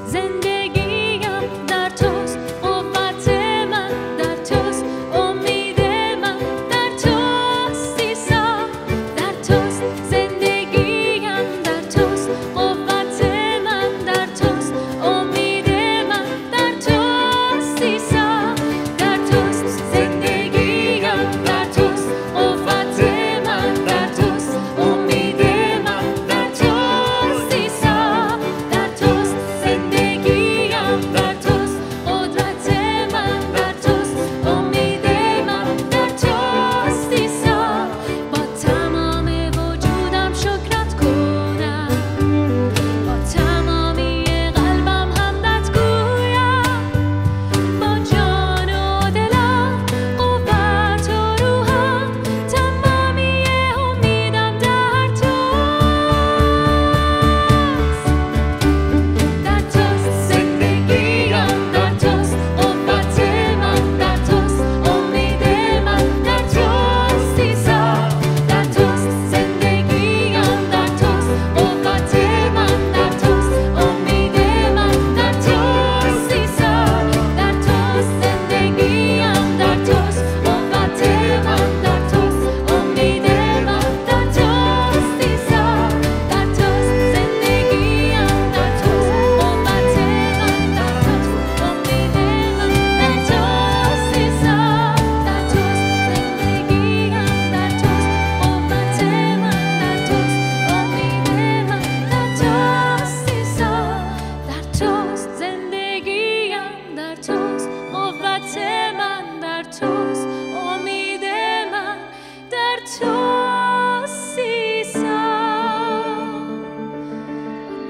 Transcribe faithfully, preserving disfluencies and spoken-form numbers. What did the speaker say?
زندگیم در توست، قوت من در توست، امید من در توست، عیسی در توست، زندگیم در توست، قوت من در توست، امید من در توست، عیسی در توست، زندگیم در توست، قوت من در توست، امید من در توست، عیسی در توست، زندگیم در توست، قدرت من در توست، امید من در توست، عیسی با تمام وجودم شکرت کنم، با تمامی قلبم حمدت گویم، با جان و دلم، قوت و روحم، تمامی امیدم در توست، در توست، زندگیم در توست، قوت من در توست، امید من در توست، عیسی در توست، زندگیم در توست، قوت من در توست، امید من در توست، عیسی در توست، زندگیم در توست، قوت من در توست، امید من در توست، عیسی در توست، زندگیم در توست، قوت من در توست، امید من در توست، عیسی در توست، زندگیم در توست، قوت من در توست، امید من در توست، عیسی در توست، زندگیم در توست، قوت من در توست، امید من در توست.